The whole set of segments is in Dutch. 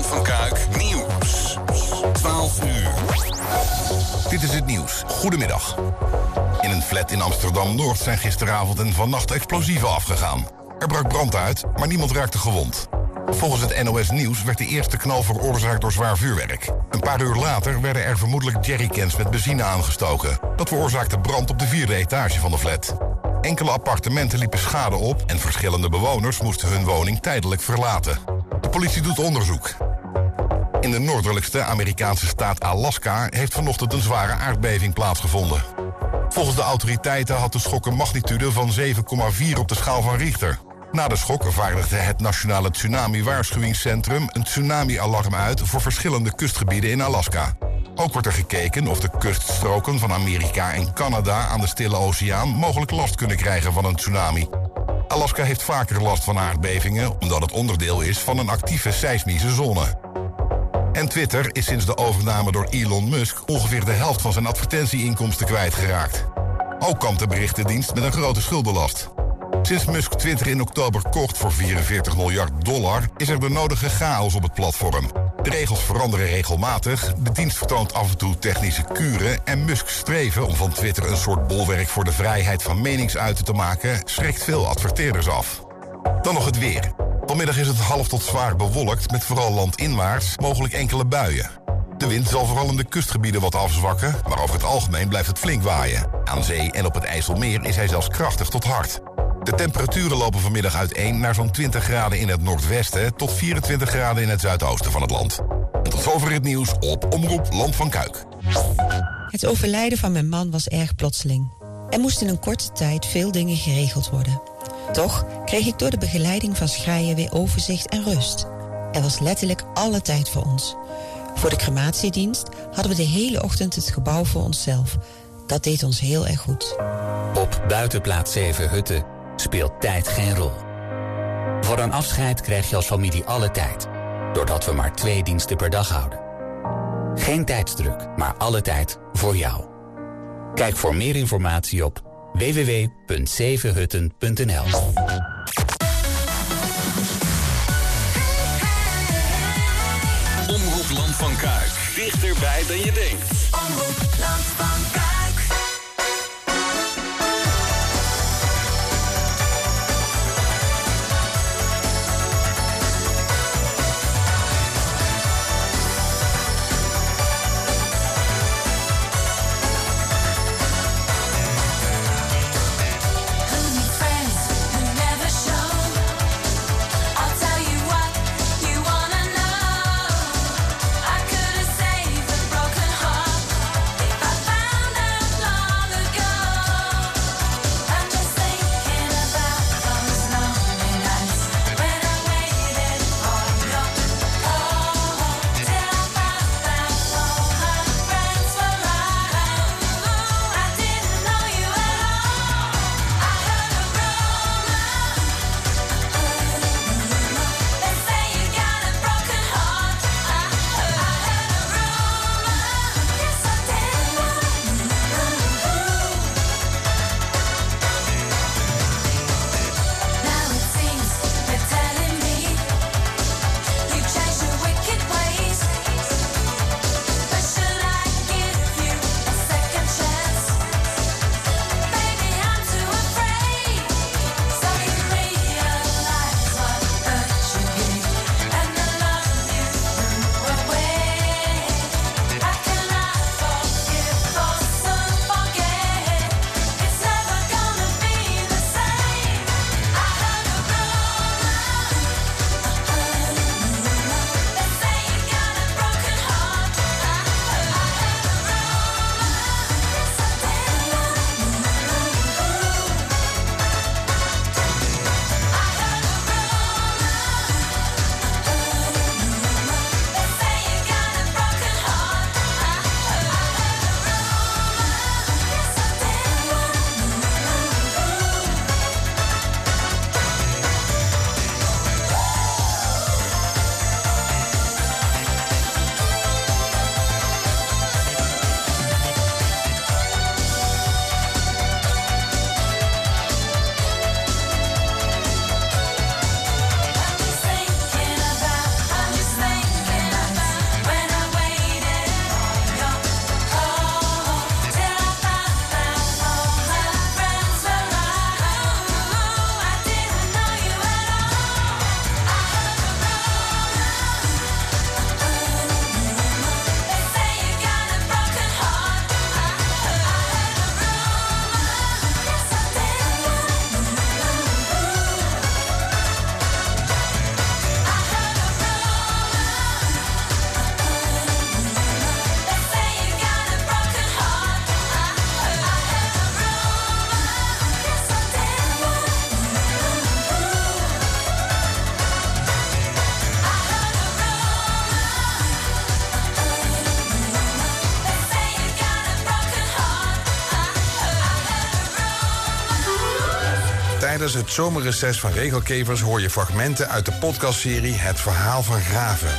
van Kuik Nieuws. 12 uur. Dit is het nieuws. Goedemiddag. In een flat in Amsterdam-Noord zijn gisteravond en vannacht explosieven afgegaan. Er brak brand uit, maar niemand raakte gewond. Volgens het NOS Nieuws werd de eerste knal veroorzaakt door zwaar vuurwerk. Een paar uur later werden er vermoedelijk jerrycans met benzine aangestoken. Dat veroorzaakte brand op de 4e etage van de flat. Enkele appartementen liepen schade op en verschillende bewoners moesten hun woning tijdelijk verlaten. De politie doet onderzoek. In de noordelijkste Amerikaanse staat Alaska heeft vanochtend een zware aardbeving plaatsgevonden. Volgens de autoriteiten had de schok een magnitude van 7,4 op de schaal van Richter. Na de schok vaardigde het Nationale Tsunami-waarschuwingscentrum een tsunami-alarm uit voor verschillende kustgebieden in Alaska. Ook wordt er gekeken of de kuststroken van Amerika en Canada aan de Stille Oceaan mogelijk last kunnen krijgen van een tsunami. Alaska heeft vaker last van aardbevingen omdat het onderdeel is van een actieve seismische zone. En Twitter is sinds de overname door Elon Musk ongeveer de helft van zijn advertentieinkomsten kwijtgeraakt. Ook kampt de berichtendienst met een grote schuldenlast. Sinds Musk Twitter in oktober kocht voor $44 miljard, is er de nodige chaos op het platform. De regels veranderen regelmatig, de dienst vertoont af en toe technische kuren en Musk's streven om van Twitter een soort bolwerk voor de vrijheid van meningsuiten te maken schrikt veel adverteerders af. Dan nog het weer. Vanmiddag is het half tot zwaar bewolkt met vooral landinwaarts mogelijk enkele buien. De wind zal vooral in de kustgebieden wat afzwakken, maar over het algemeen blijft het flink waaien. Aan zee en op het IJsselmeer is hij zelfs krachtig tot hard. De temperaturen lopen vanmiddag uiteen naar zo'n 20 graden in het noordwesten tot 24 graden in het zuidoosten van het land. En tot zover het nieuws op Omroep Land van Kuik. Het overlijden van mijn man was erg plotseling. Er moest in een korte tijd veel dingen geregeld worden. Toch kreeg ik door de begeleiding van Schrijen weer overzicht en rust. Er was letterlijk alle tijd voor ons. Voor de crematiedienst hadden we de hele ochtend het gebouw voor onszelf. Dat deed ons heel erg goed. Op buitenplaats 7 Hutten speelt tijd geen rol. Voor een afscheid krijg je als familie alle tijd, doordat we maar 2 diensten per dag houden. Geen tijdsdruk, maar alle tijd voor jou. Kijk voor meer informatie op www.7hutten.nl. Omroep Land van Kuik. Dichterbij dan je denkt. Omroep Land van Kuik. I could have saved a broken heart if I found out. Tijdens het zomerreces van Regelkevers hoor je fragmenten uit de podcastserie Het Verhaal van Graven.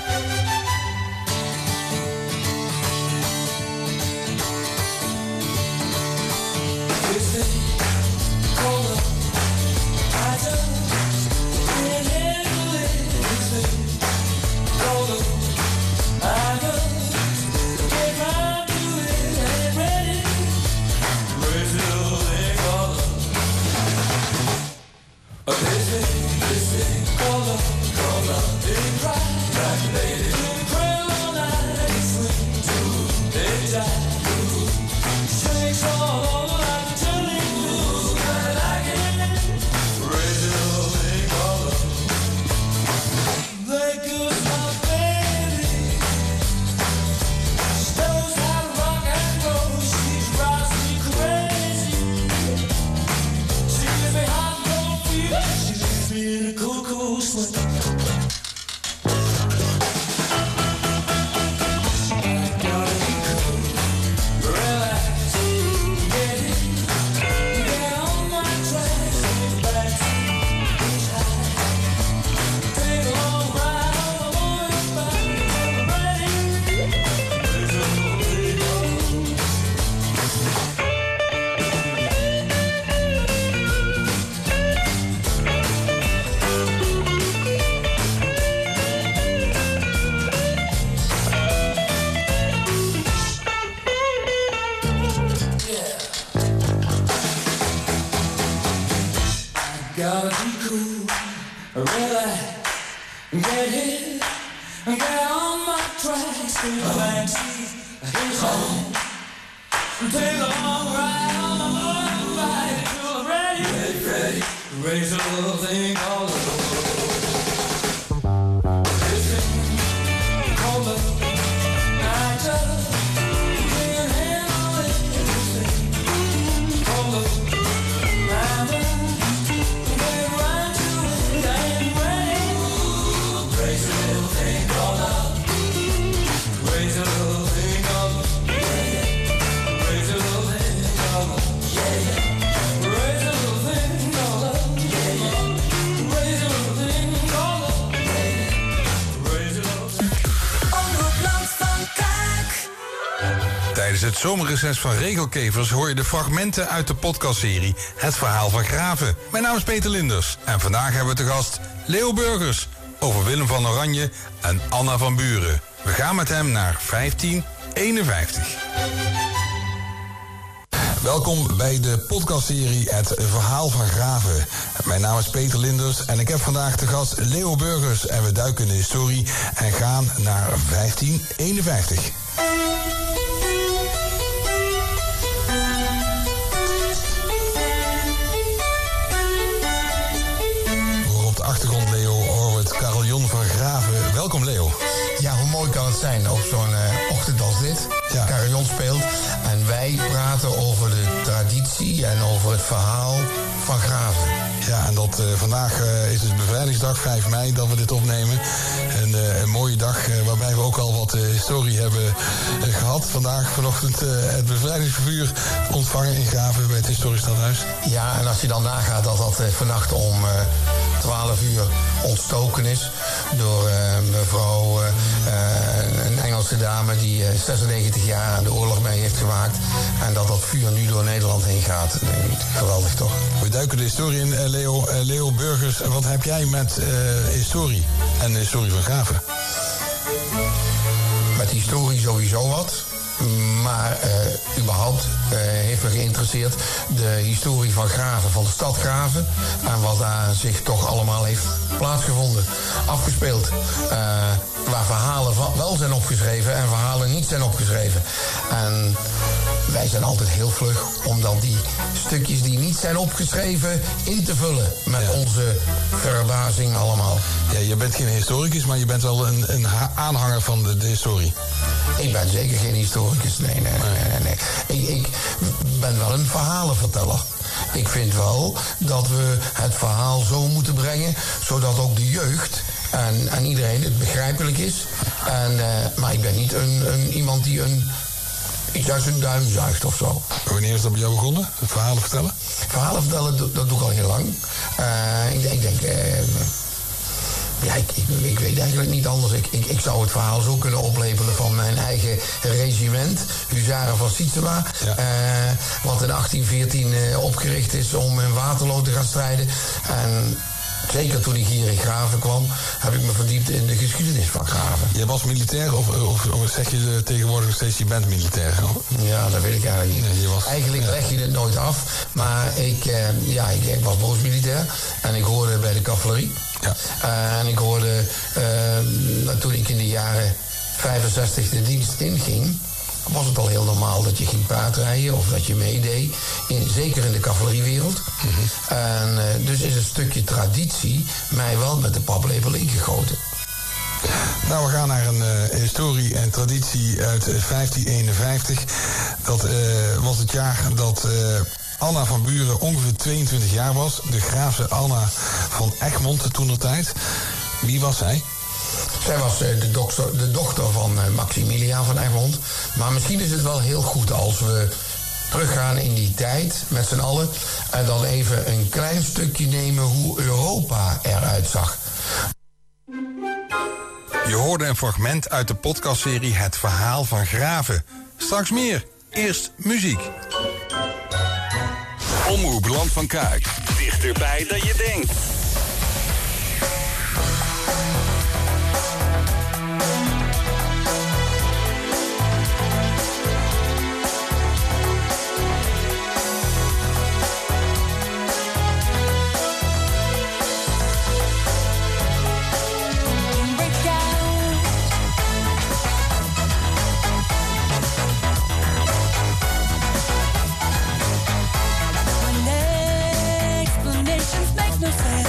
Tijdens het zomerreces van Regelkevers hoor je de fragmenten uit de podcastserie Het Verhaal van Graven. Mijn naam is Peter Linders en vandaag hebben we te gast Leo Burgers over Willem van Oranje en Anna van Buren. We gaan met hem naar 1551. Welkom bij de podcastserie Het Verhaal van Graven. Mijn naam is Peter Linders en ik heb vandaag te gast Leo Burgers en we duiken in de historie en gaan naar 1551. Achtergrond, Leo, horen we het carillon van Graven. Welkom, Leo. Ja, hoe mooi kan het zijn op zo'n ochtend als dit. Ja. Carillon speelt en wij praten over de traditie en over het verhaal van Graven. Ja, en dat vandaag is het bevrijdingsdag, 5 mei, dat we dit opnemen. Een mooie dag waarbij we ook al wat historie hebben gehad. Vandaag, vanochtend, het bevrijdingsvervuur ontvangen in Graven bij het historisch stadhuis. Ja, en als je dan nagaat dat dat vannacht om 12 uur ontstoken is door mevrouw, een Engelse dame die 96 jaar aan de oorlog mee heeft gemaakt. En dat dat vuur nu door Nederland heen gaat. Geweldig toch? We duiken de historie in, Leo. Leo Burgers, wat heb jij met historie en de historie van Graven? Met historie sowieso wat. Maar überhaupt heeft me geïnteresseerd de historie van Graven, van de stad Graven. En wat daar zich toch allemaal heeft plaatsgevonden. Afgespeeld. Waar verhalen wel zijn opgeschreven en verhalen niet zijn opgeschreven. En wij zijn altijd heel vlug om dan die stukjes die niet zijn opgeschreven in te vullen. Met onze verbazing allemaal. Ja, je bent geen historicus, maar je bent wel een aanhanger van de historie. Ik ben zeker geen historicus, nee. Ik ben wel een verhalenverteller. Ik vind wel dat we het verhaal zo moeten brengen, zodat ook de jeugd en iedereen het begrijpelijk is. Maar ik ben niet iemand die een Ik zou zijn duim zuigt of zo. Wanneer is dat bij jou begonnen? Het verhalen vertellen? Verhalen vertellen, dat doe ik al heel lang. Ik denk... Ja, ik weet eigenlijk niet anders. Ik zou het verhaal zo kunnen oplepelen van mijn eigen regiment, Huzaren van Sietsema. Ja. Wat in 1814 opgericht is om in Waterloo te gaan strijden. En zeker toen ik hier in Graven kwam, heb ik me verdiept in de geschiedenis van Graven. Je was militair of zeg je tegenwoordig nog steeds je bent militair? Ja, dat weet ik eigenlijk niet. Nee, eigenlijk leg je het nooit af. Maar ik was boogsmilitair en ik hoorde bij de cavalerie. Ja. En ik hoorde, toen ik in de jaren 65 de dienst inging, was het al heel normaal dat je ging paardrijden of dat je meedeed. Zeker in de cavaleriewereld. Mm-hmm. En dus is een stukje traditie mij wel met de paplepel ingegoten. Nou, we gaan naar een historie en traditie uit 1551. Dat was het jaar dat Anna van Buren ongeveer 22 jaar was. De graafse Anna van Egmond toentertijd. Wie was zij? Zij was de dochter van Maximiliaan van Egmond. Maar misschien is het wel heel goed als we teruggaan in die tijd met z'n allen en dan even een klein stukje nemen hoe Europa eruit zag. Je hoorde een fragment uit de podcastserie Het Verhaal van Graven. Straks meer. Eerst muziek. Omroep Land van Kuik. Dichterbij dan je denkt. Explanations make no sense.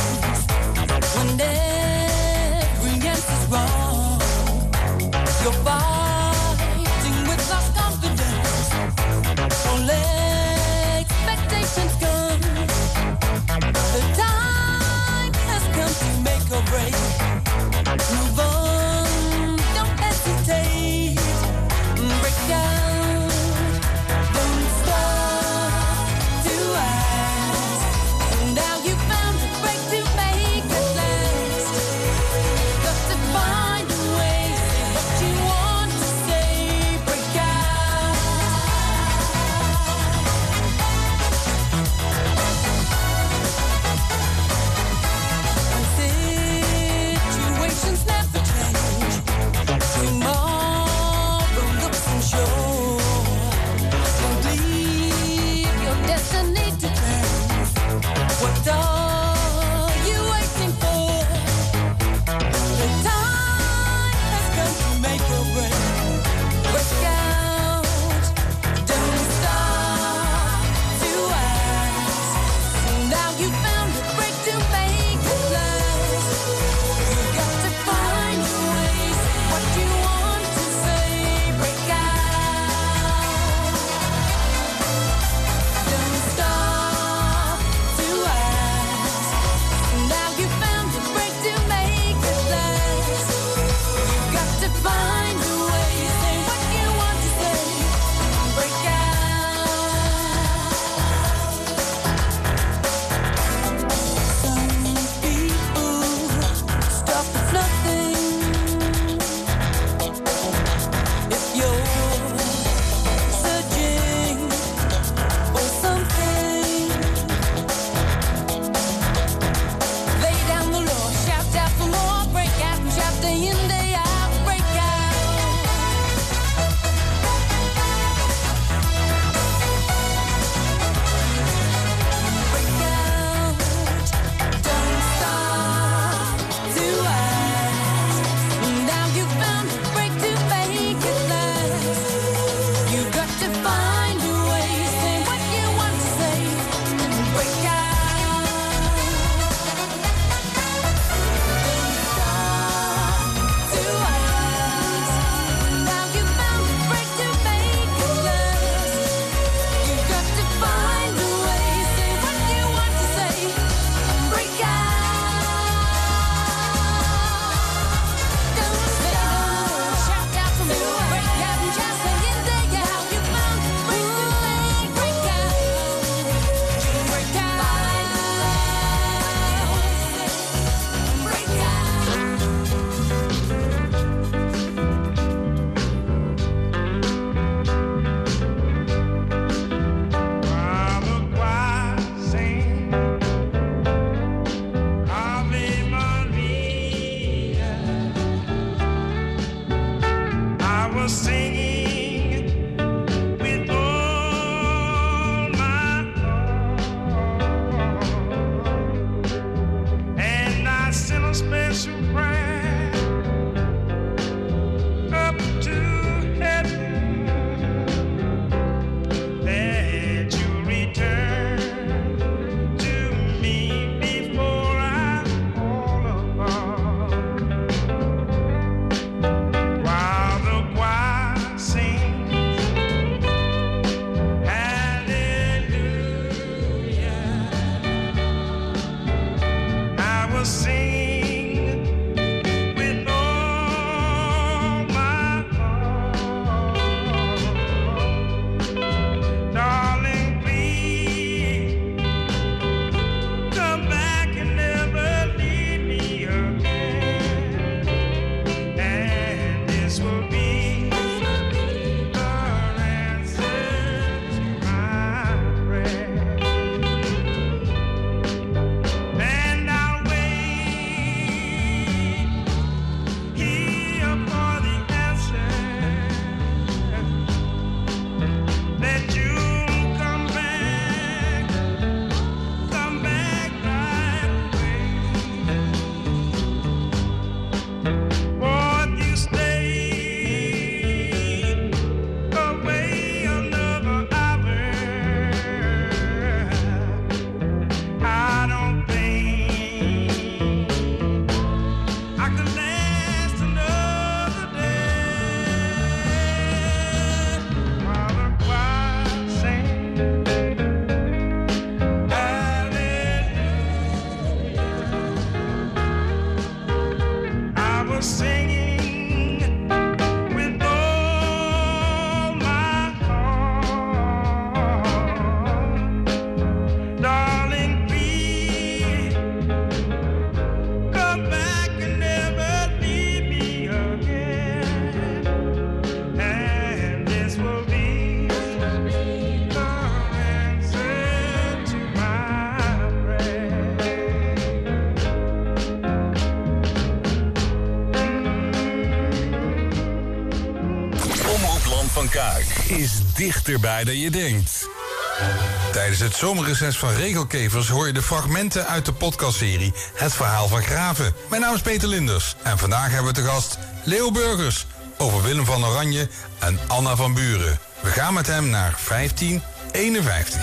Kaak is dichterbij dan je denkt. Tijdens het zomerreces van Regelkevers hoor je de fragmenten uit de podcastserie Het Verhaal van Graven. Mijn naam is Peter Linders en vandaag hebben we te gast Leo Burgers over Willem van Oranje en Anna van Buren. We gaan met hem naar 1551.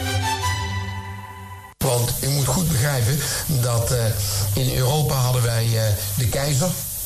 Want je moet goed begrijpen dat in Europa hadden wij de keizer.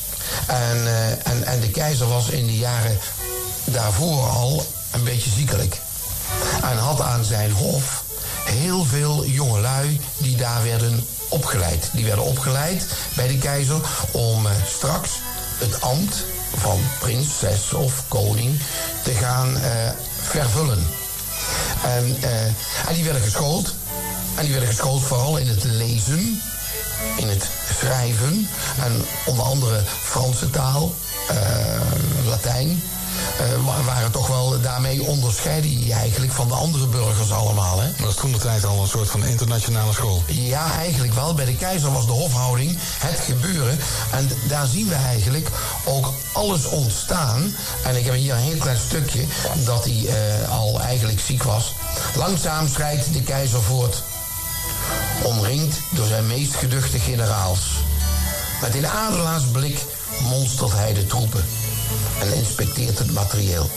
En de keizer was in de jaren daarvoor al een beetje ziekelijk. En had aan zijn hof heel veel jongelui die daar werden opgeleid. Die werden opgeleid bij de keizer om straks het ambt van prinses of koning te gaan vervullen. En die werden geschoold. En die werden geschoold vooral in het lezen, in het schrijven en onder andere Franse taal, Latijn. Waren toch wel, daarmee onderscheiden je eigenlijk van de andere burgers allemaal. Hè? Dat was toen de tijd al een soort van internationale school. Ja, eigenlijk wel. Bij de keizer was de hofhouding het gebeuren. En daar zien we eigenlijk ook alles ontstaan. En ik heb hier een heel klein stukje dat hij al eigenlijk ziek was. Langzaam schrijdt de keizer voort, omringd door zijn meest geduchte generaals. Met een adelaarsblik monstert hij de troepen en inspecteert het materieel.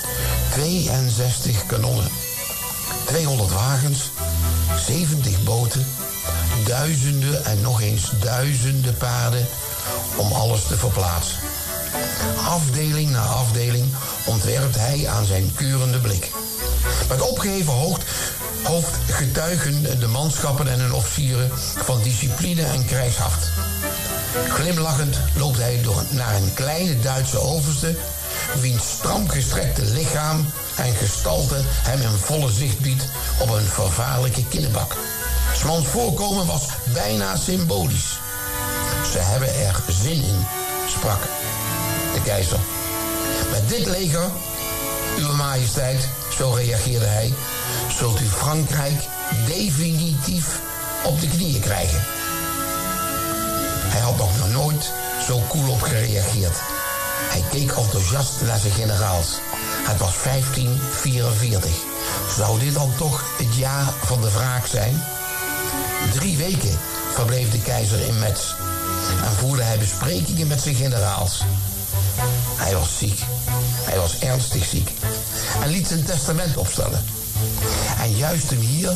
62 kanonnen, 200 wagens, 70 boten, duizenden en nog eens duizenden paarden om alles te verplaatsen. Afdeling na afdeling ontwerpt hij aan zijn keurende blik. Met opgeheven hoofd getuigen de manschappen en hun officieren van discipline en krijgshacht. Glimlachend loopt hij naar een kleine Duitse overste, wiens stram gestrekte lichaam en gestalte hem in volle zicht biedt op een vervaarlijke kinnebak. 's mans voorkomen was bijna symbolisch. Ze hebben er zin in, sprak de keizer. Met dit leger, uw majesteit, zo reageerde hij, zult u Frankrijk definitief op de knieën krijgen. Hij had nog nooit zo koel op gereageerd. Hij keek enthousiast naar zijn generaals. Het was 1544. Zou dit dan toch het jaar van de wraak zijn? 3 weken verbleef de keizer in Metz en voerde hij besprekingen met zijn generaals. Hij was ziek. Hij was ernstig ziek. En liet zijn testament opstellen. En juist hier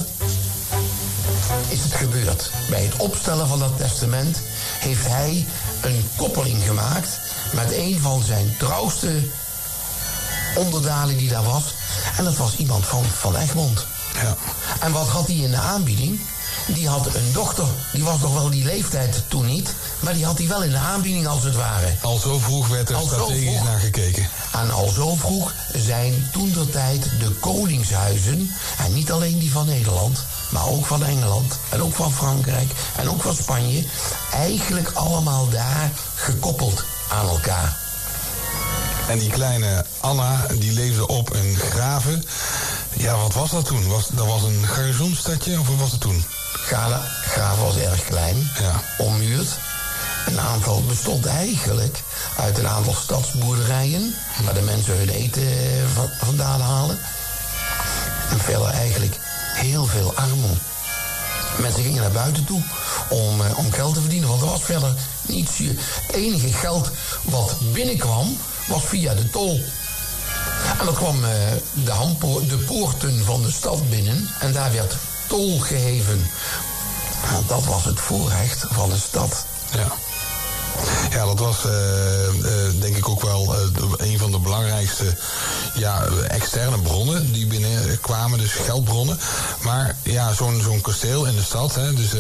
is het gebeurd. Bij het opstellen van dat testament heeft hij een koppeling gemaakt met een van zijn trouwste onderdanen die daar was. En dat was iemand van Egmond. Ja. En wat had hij in de aanbieding? Die had een dochter. Die was nog wel die leeftijd toen niet. Maar die had hij wel in de aanbieding als het ware. Al zo vroeg werd er strategisch naar gekeken. En al zo vroeg zijn toentertijd de koningshuizen, en niet alleen die van Nederland, maar ook van Engeland en ook van Frankrijk en ook van Spanje, eigenlijk allemaal daar gekoppeld aan elkaar. En die kleine Anna, die leefde op een Graven. Ja, wat was dat toen? Dat was een garnizoenstadje, of wat was het toen? Graven was erg klein, ja. Ommuurd. Een aantal bestond eigenlijk uit een aantal stadsboerderijen, waar de mensen hun eten vandaan halen. En verder eigenlijk heel veel armoede. Mensen gingen naar buiten toe om geld te verdienen, want er was verder niets. Het enige geld wat binnenkwam was via de tol. En dat kwam de poorten van de stad binnen en daar werd tol geheven. Nou, dat was het voorrecht van de stad. Ja. Ja, dat was denk ik ook wel een van de belangrijkste externe bronnen die binnenkwamen, dus geldbronnen. Maar ja, zo'n kasteel in de stad, hè, dus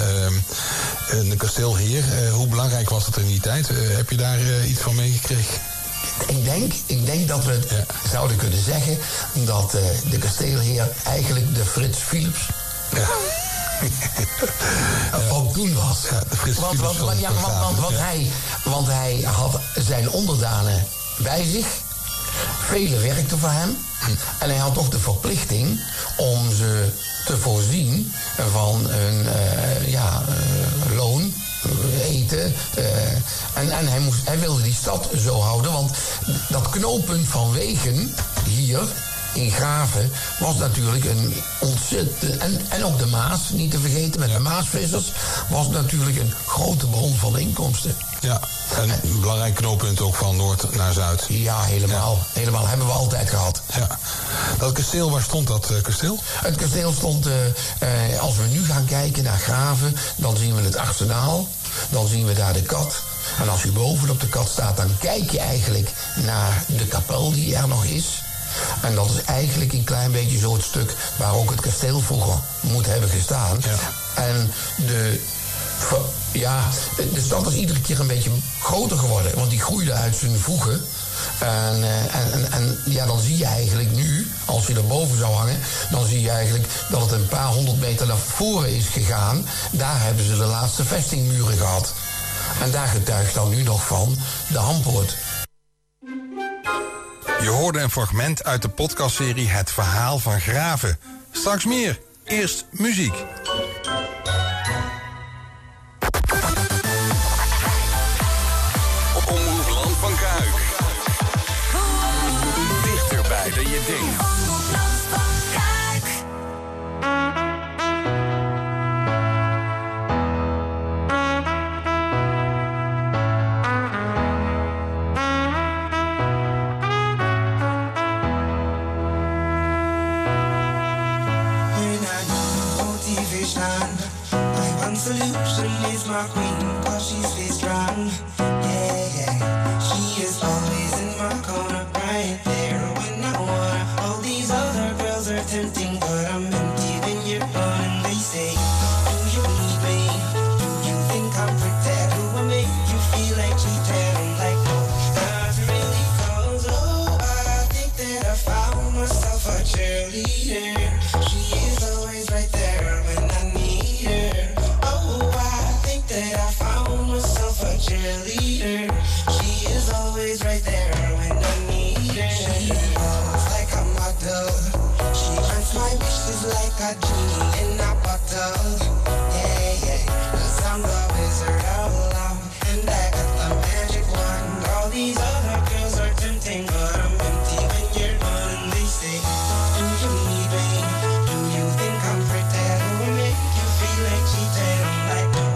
een kasteelheer, hoe belangrijk was dat in die tijd? Heb je daar iets van meegekregen? Ik denk dat we het zouden kunnen zeggen dat de kasteelheer eigenlijk de Frits Philips van toen was. Ja, de Frits Philips want hij had zijn onderdanen bij zich. Velen werkten voor hem. En hij had toch de verplichting om ze te voorzien van een loon, eten. En hij wilde die stad zo houden, want dat knooppunt van wegen hier in Graven was natuurlijk een ontzettend... En ook de Maas, niet te vergeten, met de Maasvissers... was natuurlijk een grote bron van inkomsten. Ja, en een belangrijk knooppunt ook van noord naar zuid. Ja, helemaal. Ja. Helemaal, hebben we altijd gehad. Ja. Dat kasteel, waar stond dat kasteel? Het kasteel stond, als we nu gaan kijken naar Graven... dan zien we het arsenaal, dan zien we daar de kat... En als u bovenop de kat staat, dan kijk je eigenlijk naar de kapel die er nog is. En dat is eigenlijk een klein beetje zo het stuk waar ook het kasteel vroeger moet hebben gestaan. Ja. En de stad is iedere keer een beetje groter geworden, want die groeide uit zijn voegen. En dan zie je eigenlijk nu, als je erboven zou hangen... dan zie je eigenlijk dat het een paar 100 meter naar voren is gegaan. Daar hebben ze de laatste vestingmuren gehad. En daar getuigt dan nu nog van de Hampoort. Je hoorde een fragment uit de podcastserie Het Verhaal van Graven. Straks meer. Eerst muziek. Omroep Land van Kuik. Dichterbij dan je denkt. Solution is my queen, cause she stays strong. Yeah, yeah. She is always in my corner, right there when I wanna. All these other girls are tempting, but I'm empty when you're gone. And they say, do you need me? Do you think I'm pretend? Do I make you feel like cheating? I'm like, no, not really, cause oh, I think that I found myself a cheerleader. She is always right there when I need her. That I found myself a cheerleader. She is always right there when I need her. She looks like a model. She grants my wishes like a genie in a bottle. Yeah, yeah. 'Cause I'm the wizard of love, and I got the magic wand. All these other girls are tempting, but I'm empty when you're gone. And they say, do you need me? Do you think I'm pretty? Do I make you feel like cheating? I'm like, no.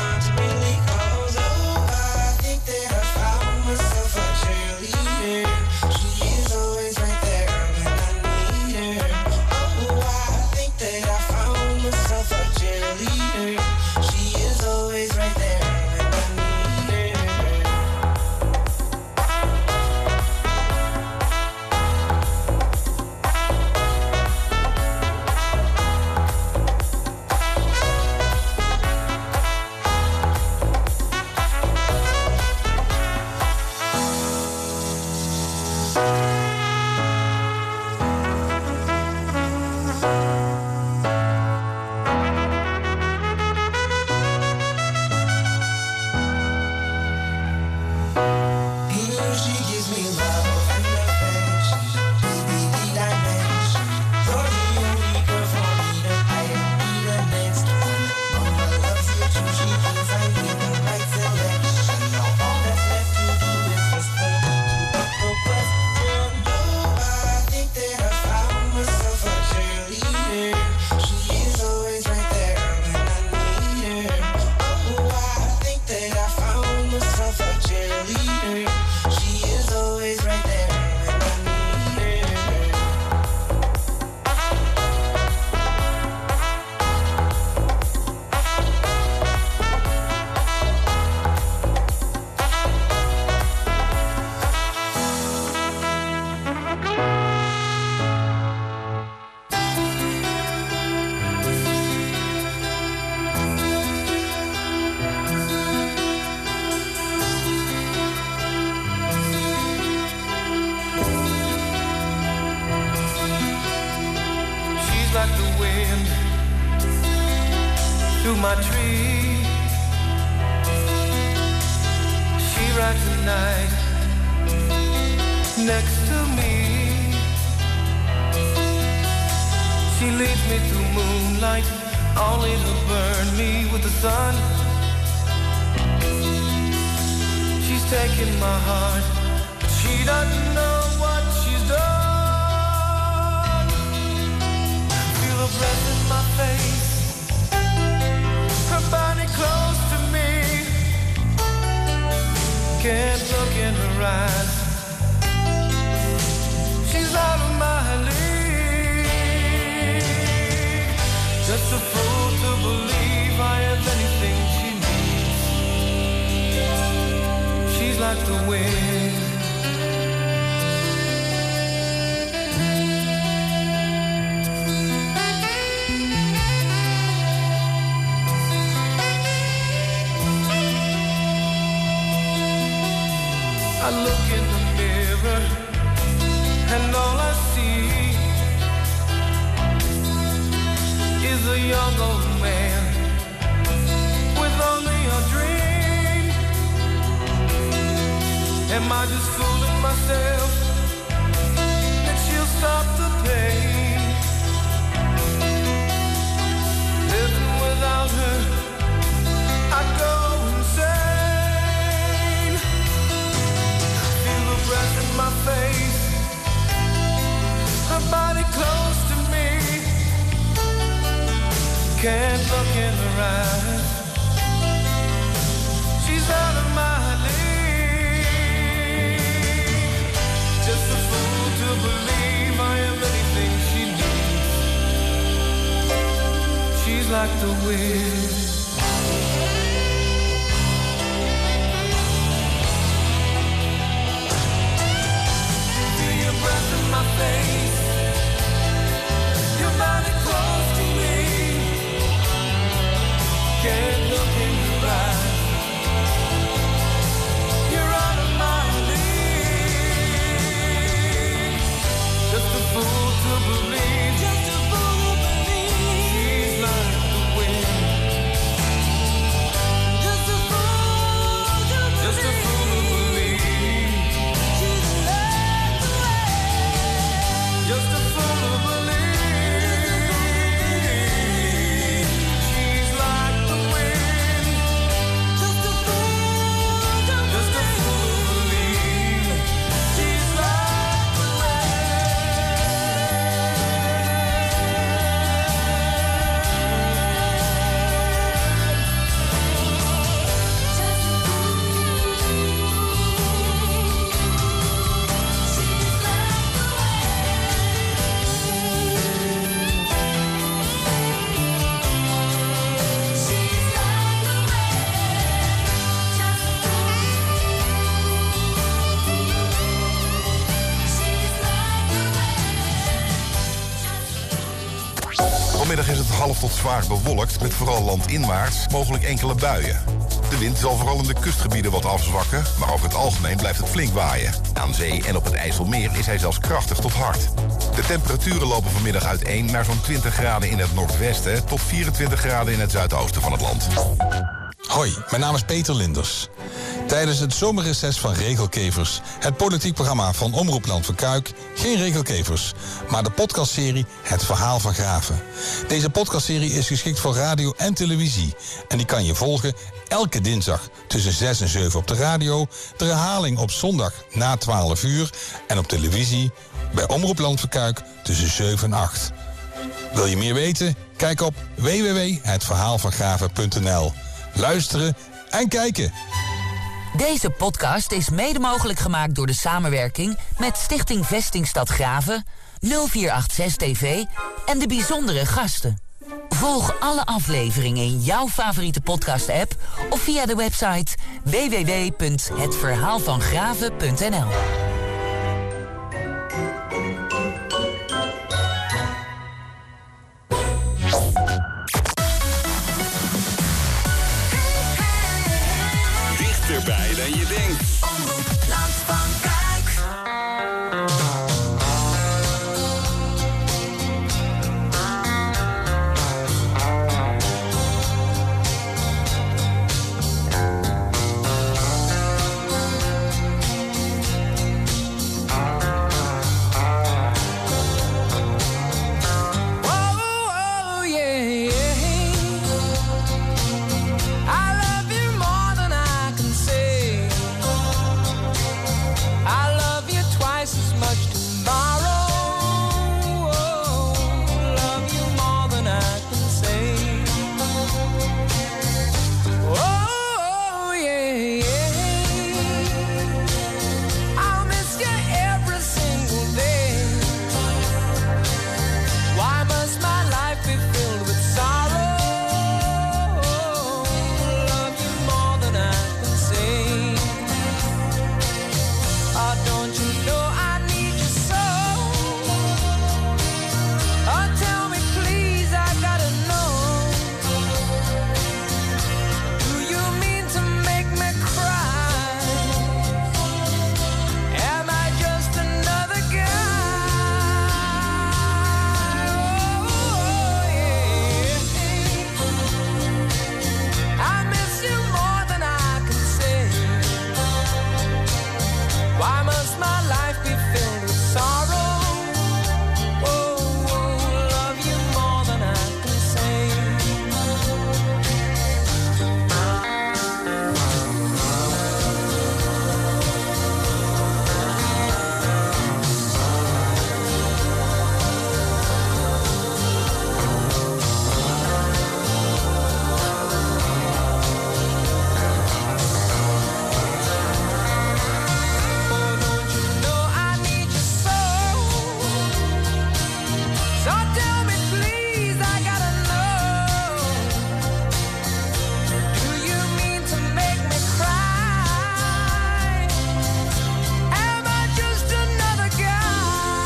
through my tree. She rides the night next to me. She leads me through moonlight, only to burn me with the sun. She's taking my heart, but she doesn't know what she's done. young old man with only a dream. Am I just fooling myself that she'll stop the pain? Living without her, I'd go insane. Feel the breath in my face, her body close to me. Can't look in her eyes, she's out of my league. Just a fool to believe I am anything she needs. She's like the wind. Feel your breath in my face, your body close to me. Can't look in your eyes, you're out of my league. Just a fool to believe, just a fool to believe. She's like the wind. Just a fool to believe, just a fool to believe. She's like the wind. Just a fool to believe. She's like the wind. Just a fool to believe, just a fool to believe. She's like the Vanmiddag is het half tot zwaar bewolkt, met vooral landinwaarts mogelijk enkele buien. De wind zal vooral in de kustgebieden wat afzwakken, maar over het algemeen blijft het flink waaien. Aan zee en op het IJsselmeer is hij zelfs krachtig tot hard. De temperaturen lopen vanmiddag uiteen naar zo'n 20 graden in het noordwesten tot 24 graden in het zuidoosten van het land. Hoi, mijn naam is Peter Linders. Tijdens het zomerreces van Regelkevers, het politiek programma van Omroep Land van Kuik, geen regelkevers, maar de podcastserie Het Verhaal van Graven. Deze podcastserie is geschikt voor radio en televisie en die kan je volgen elke dinsdag tussen 6 en 7 op de radio, de herhaling op zondag na 12 uur en op televisie bij Omroep Land van Kuik tussen 7 en 8. Wil je meer weten? Kijk op www.hetverhaalvangraven.nl. Luisteren en kijken. Deze podcast is mede mogelijk gemaakt door de samenwerking met Stichting Vestingstad Graven, 0486 TV en de bijzondere gasten. Volg alle afleveringen in jouw favoriete podcast-app of via de website www.hetverhaalvangraven.nl. Dichterbij dan je denkt. Omroep Land van Kuik. So tell me please, I gotta know, do you mean to make me cry? Am I just another guy?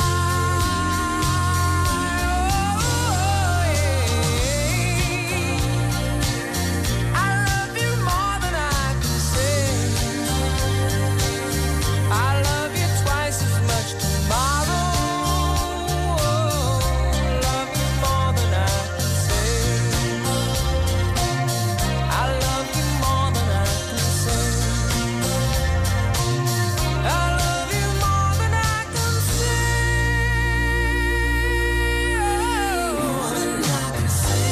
Oh, yeah. I love you more than I can say. I love you twice as much tomorrow. Love you more than I can say. I love you more than I can say. I love you more than I can say. More than I can say.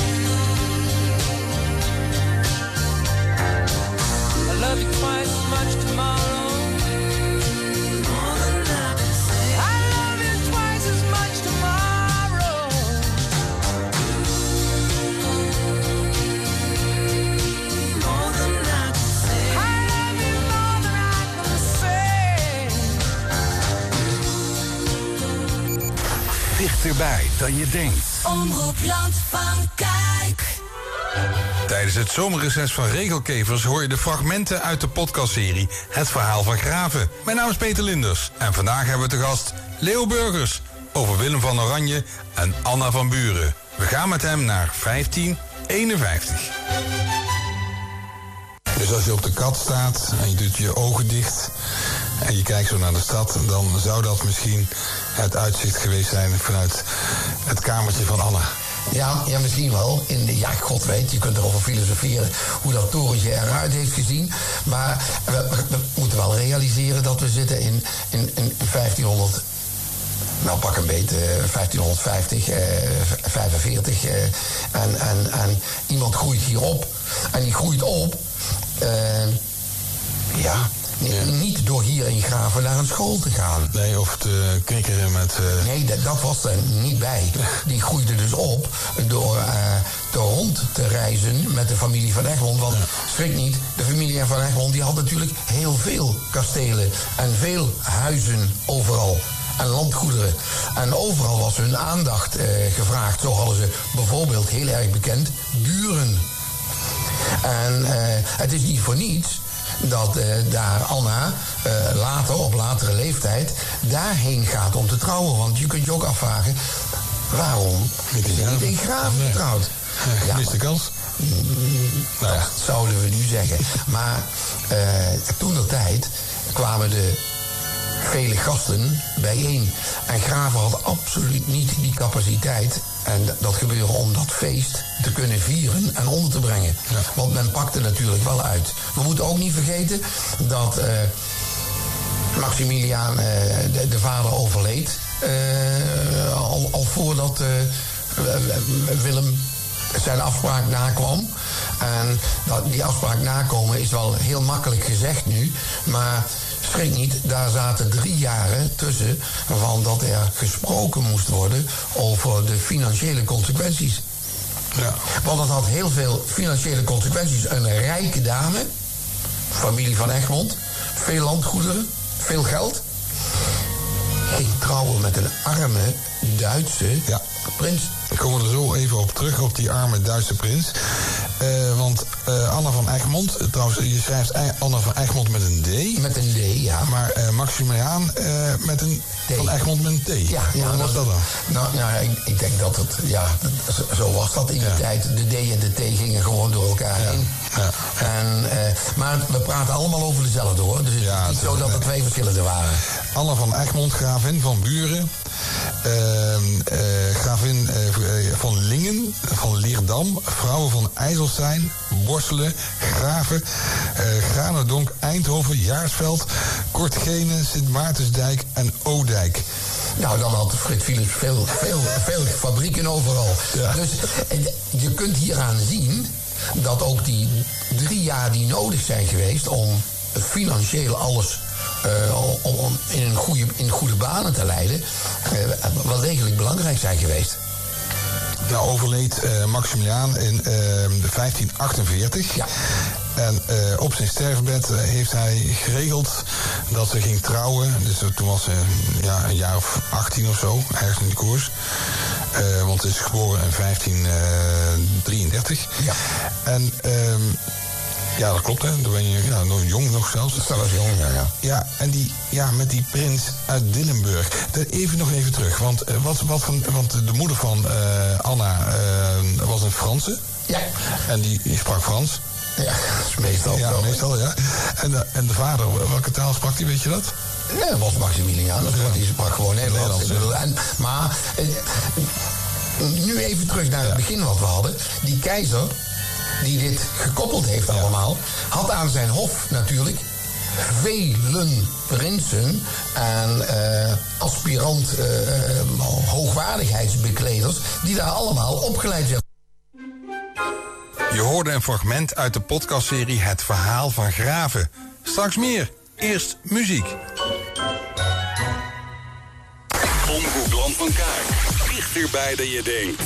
I love you twice as much tomorrow. More than I can say. I love you twice as much tomorrow. More than I can say. I love you more than I can say. Dichterbij dan je denkt. Omroep Land van Kuik. Tijdens het zomerreces van Regelkevers hoor je de fragmenten uit de podcastserie Het Verhaal van Graven. Mijn naam is Peter Linders en vandaag hebben we te gast Leo Burgers over Willem van Oranje en Anna van Buren. We gaan met hem naar 1551. Dus als je op de kat staat en je doet je ogen dicht en je kijkt zo naar de stad, dan zou dat misschien het uitzicht geweest zijn vanuit het kamertje van Anna. Ja, misschien wel. God weet, je kunt erover filosoferen hoe dat torentje eruit heeft gezien. Maar we moeten wel realiseren dat we zitten in 1500... Nou, pak een beet, 1550, 45. En iemand groeit hier op. En die groeit op... niet door hier in Graven naar een school te gaan. Nee, of te knikkeren met... Nee, dat was er niet bij. Die groeide dus op door rond te reizen met de familie van Egmond. Want schrik niet, de familie van Egmond die had natuurlijk heel veel kastelen en veel huizen overal. En landgoederen. En overal was hun aandacht gevraagd. Zo hadden ze bijvoorbeeld heel erg bekend Buren. En het is niet voor niets dat daar Anna later, op latere leeftijd, daarheen gaat om te trouwen. Want je kunt je ook afvragen, waarom is ze niet in Graven getrouwd? Ja, is de kans? Dat zouden we nu zeggen. Maar toen de tijd kwamen de vele gasten bijeen. En Graven had absoluut niet die capaciteit. En dat gebeurde om dat feest te kunnen vieren en onder te brengen. Ja. Want men pakte natuurlijk wel uit. We moeten ook niet vergeten dat Maximiliaan, de vader, overleed. Al voordat Willem zijn afspraak nakwam. En die afspraak nakomen is wel heel makkelijk gezegd nu. Maar schrik niet, daar zaten 3 jaren tussen van dat er gesproken moest worden over de financiële consequenties. Ja. Want dat had heel veel financiële consequenties. Een rijke dame, familie van Egmond, veel landgoederen, veel geld, ging trouwen met een arme Duitse prins. Ik kom er zo even op terug, op die arme Duitse prins. Want Anna van Egmond, trouwens, je schrijft Anna van Egmond met een D. Met een D, ja. Maar Maximiliaan met een D. Van Egmond met een T. Ja, hoe was dat dan? Nou, ik denk dat het, zo was dat in de tijd. De D en de T gingen gewoon door elkaar heen. Ja. Maar we praten allemaal over dezelfde, hoor. Dus het is niet zo dat er 2 verschillende waren. Anna van Egmond, gravin van Buren. Gravin van Lingen, van Leerdam, vrouwen van IJsselstein, Borselen, Graven, Granendonk, Eindhoven, Jaarsveld, Kortgene, Sint Maartensdijk en Oudijk. Nou, dan had Frits Philips veel fabrieken overal. Ja. Dus je kunt hieraan zien dat ook die 3 jaar die nodig zijn geweest om financieel alles om in goede banen te leiden, wel degelijk belangrijk zijn geweest. Nou, overleed Maximiliaan in 1548. Ja. En op zijn sterfbed heeft hij geregeld dat ze ging trouwen. Dus toen was ze een jaar of 18 of zo, ergens in de koers. Want het is geboren in 1533. Ja. En ja, dat klopt, hè. Dan ben je nog jong nog zelfs. Dat was jong, ja. Ja, en met die prins uit Dillenburg. Nog even terug, want de moeder van Anna was een Franse. Ja. En die sprak Frans. Ja, dat is meestal. Ja, meestal, ja. En de vader, welke taal sprak die, weet je dat? Nee, dat was Maximiliaan. Die sprak gewoon Nederlands. Maar nu even terug naar het begin wat we hadden. Die keizer die dit gekoppeld heeft allemaal, had aan zijn hof natuurlijk velen prinsen en aspirant hoogwaardigheidsbekleders die daar allemaal opgeleid zijn. Je hoorde een fragment uit de podcastserie Het Verhaal van Graven. Straks meer. Eerst muziek. Omroep Land van Kaak. Dichterbij dan je denkt.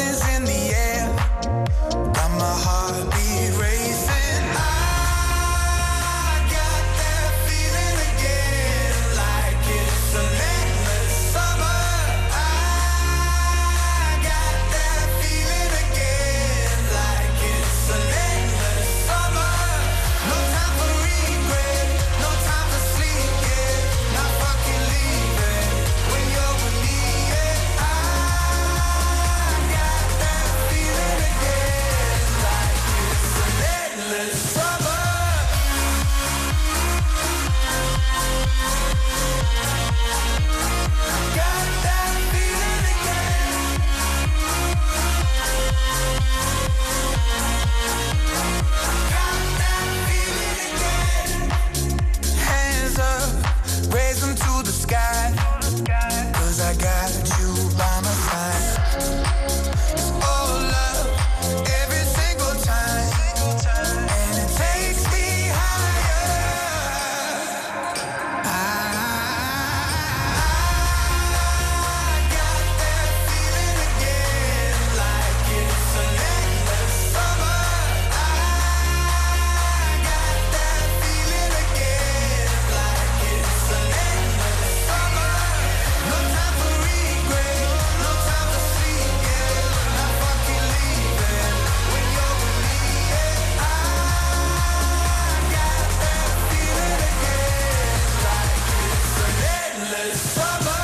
hands in the air, got my heartbeat racing. I got that feeling again, like it's an endless summer. I got that feeling again, like it's an endless summer. No time for regret, no time for sleep, yeah. Not fucking leaving when you're with me, yeah. I got that feeling again, like it's an endless summer. Got that feeling again. Got that feeling again. Hands up, raise them to the sky, 'cause I got you by my side. Oh, love, every single time, and it takes me higher. I got that feeling again, like it's an endless summer. I got that feeling again, like it's an endless summer. No time for regret, no time for sleep, yeah. Not fucking leaving when you're with me, yeah. I got that feeling again, like it's an endless summer.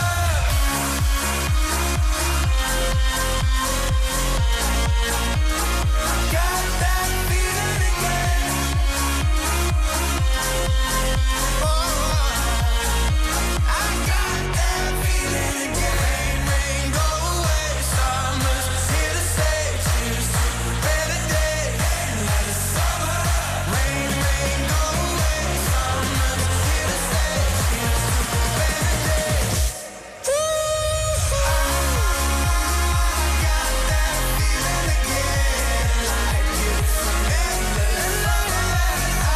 Got that feeling again. Oh, I got that feeling again. Rain, go away, summer's here to stay. Cheers to a better day. Endless summer. Rain, go away, summer's here to stay. Cheers to a better day. I got that feeling again, like it's an endless summer. I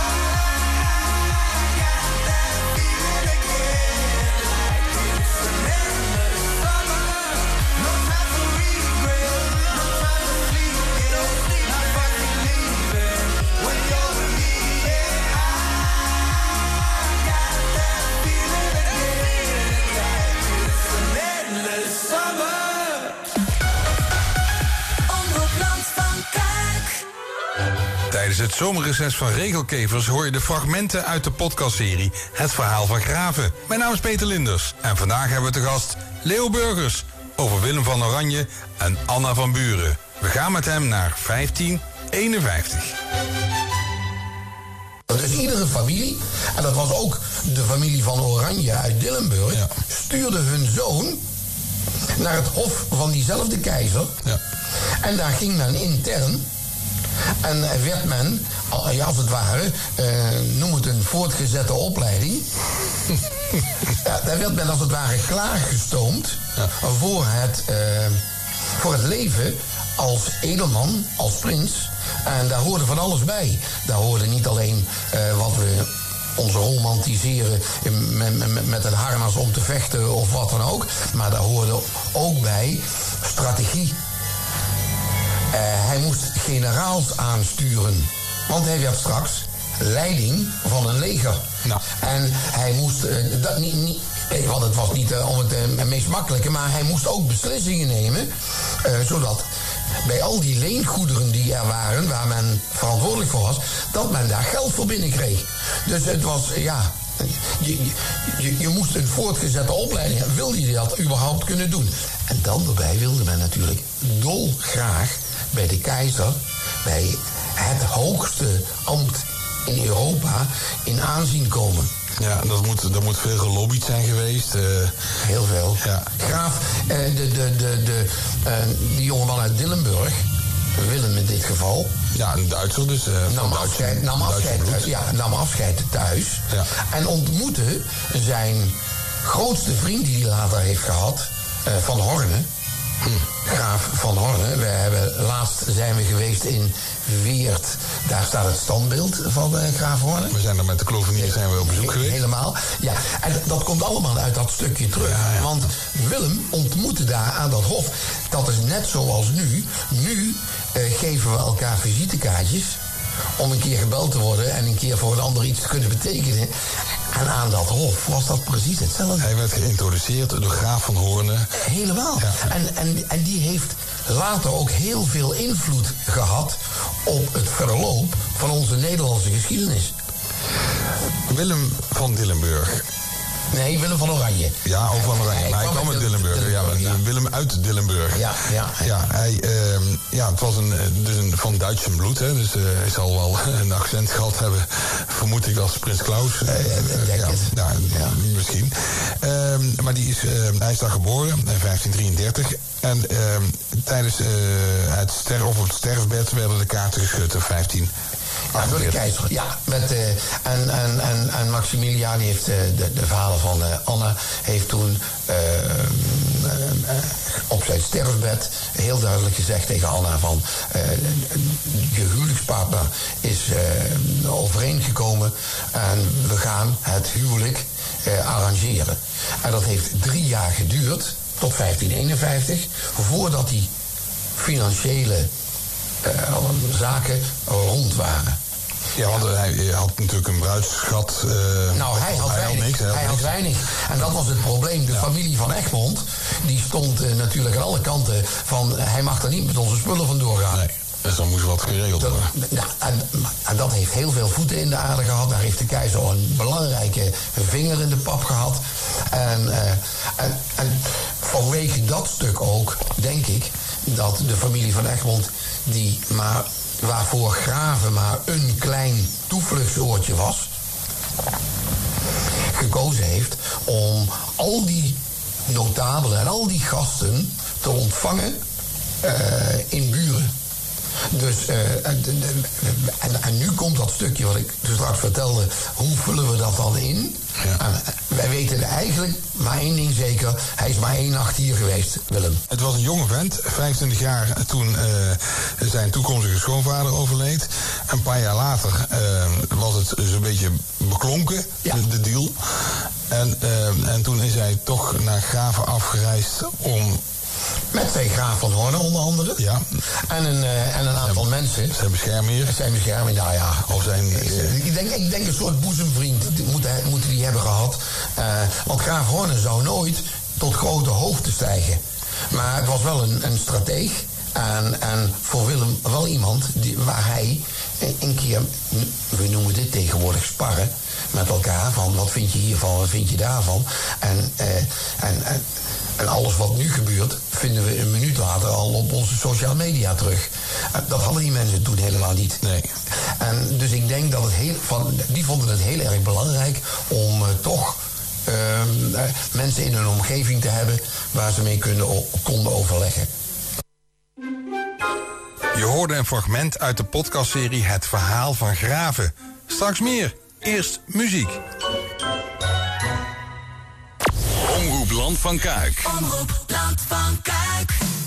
got that feeling again, like it's an endless summer. No time for regret, no time to sleep, yeah. Not fucking leaving when you're with me, yeah. I got that feeling again, like it's an endless summer. Omroep Land van Kuik. Tijdens het zomerreces van Regelkevers hoor je de fragmenten uit de podcastserie Het Verhaal van Graven. Mijn naam is Peter Linders en vandaag hebben we te gast Leo Burgers over Willem van Oranje en Anna van Buren. We gaan met hem naar 1551. Dus iedere familie, en dat was ook de familie van Oranje uit Dillenburg, stuurde hun zoon naar het hof van diezelfde keizer. Ja. En daar ging men intern en werd men, als het ware, noem het een voortgezette opleiding. Ja, daar werd men als het ware klaargestoomd voor het leven als edelman, als prins. En daar hoorde van alles bij. Daar hoorde niet alleen wat we ons romantiseren met een harnas om te vechten of wat dan ook. Maar daar hoorde ook bij strategie. Hij moest generaals aansturen. Want hij werd straks leiding van een leger. Nou. En hij moest dat niet, want het was niet om het meest makkelijke, maar hij moest ook beslissingen nemen, zodat bij al die leengoederen die er waren, waar men verantwoordelijk voor was, dat men daar geld voor binnenkreeg. Dus het was, ja, je moest een voortgezette opleiding hebben. Wilde je dat überhaupt kunnen doen? En dan daarbij wilde men natuurlijk dolgraag bij de keizer, bij het hoogste ambt in Europa, in aanzien komen. Ja, dat moet veel gelobbyd zijn geweest. Heel veel. Ja. Graaf, die jongeman uit Dillenburg, Willem in dit geval. Ja, een Duitser dus. Nam afscheid thuis. Ja. En ontmoette zijn grootste vriend die hij later heeft gehad, Van Horne. Graaf van Horne. Laatst zijn we geweest in Weert. Daar staat het standbeeld van Graaf Horne. We zijn er met de Kloveniers zijn we op bezoek geweest. Helemaal. Ja, en dat komt allemaal uit dat stukje terug. Ja. Want Willem ontmoette daar aan dat hof. Dat is net zoals nu. Nu geven we elkaar visitekaartjes om een keer gebeld te worden en een keer voor een ander iets te kunnen betekenen. En aan dat hof was dat precies hetzelfde. Hij werd geïntroduceerd door Graaf van Horne. Helemaal. Ja. En die heeft later ook heel veel invloed gehad op het verloop van onze Nederlandse geschiedenis. Willem van Dillenburg. Nee, Willem van Oranje. Ja, ook van Oranje. Maar hij kwam uit Dillenburg. Ja, Willem uit Dillenburg. Ja. Het was een van Duitse bloed. Hè, dus hij zal wel een accent gehad hebben. Vermoed ik als Prins Klaus. Misschien. Maar hij is daar geboren in 1533. En tijdens het sterfbed werden de kaarten geschud in 15. Door de keizer, ja. En Maximiliaan heeft de vader van Anna heeft toen op zijn sterfbed heel duidelijk gezegd tegen Anna van je huwelijkspartner is overeengekomen en we gaan het huwelijk arrangeren. En dat heeft 3 jaar geduurd, tot 1551, voordat die financiële zaken rond waren. Ja, want hij had natuurlijk een bruidsschat. Hij had weinig. En dat was het probleem. De familie van Egmond, die stond natuurlijk aan alle kanten van hij mag er niet met onze spullen vandoor gaan. Nee, dus dan moest wat geregeld worden. En dat heeft heel veel voeten in de aarde gehad. Daar heeft de keizer een belangrijke vinger in de pap gehad. En vanwege dat stuk ook, denk ik, dat de familie van Egmond, waarvoor Graven maar een klein toevluchtsoortje was, gekozen heeft om al die notabelen en al die gasten te ontvangen in Buren. Dus, en nu komt dat stukje wat ik dus straks vertelde. Hoe vullen we dat dan in? Ja. Wij weten eigenlijk maar één ding zeker. Hij is maar 1 nacht hier geweest, Willem. Het was een jonge vent, 25 jaar toen zijn toekomstige schoonvader overleed. Een paar jaar later was het zo'n beetje beklonken, de deal. En toen is hij toch naar Graven afgereisd om... Met 2 Graaf van Horne onder andere. Ja. En een aantal mensen. Zijn beschermheer. Zijn bescherming, nou ja. Of zijn... Ik denk een soort boezemvriend moeten die hebben gehad. Want Graaf Horne zou nooit tot grote hoogte stijgen. Maar het was wel een strateeg. En voor Willem wel iemand waar hij een keer, we noemen dit tegenwoordig sparren, met elkaar. Van wat vind je hiervan, wat vind je daarvan. En alles wat nu gebeurt, vinden we een minuut later al op onze sociale media terug. Dat hadden die mensen toen helemaal niet. Nee. En dus ik denk dat die vonden het heel erg belangrijk om toch mensen in hun omgeving te hebben waar ze mee konden overleggen. Je hoorde een fragment uit de podcastserie Het Verhaal van Graven. Straks meer. Eerst muziek. Omroep Land van Kuik. Omroep Land van Kuik.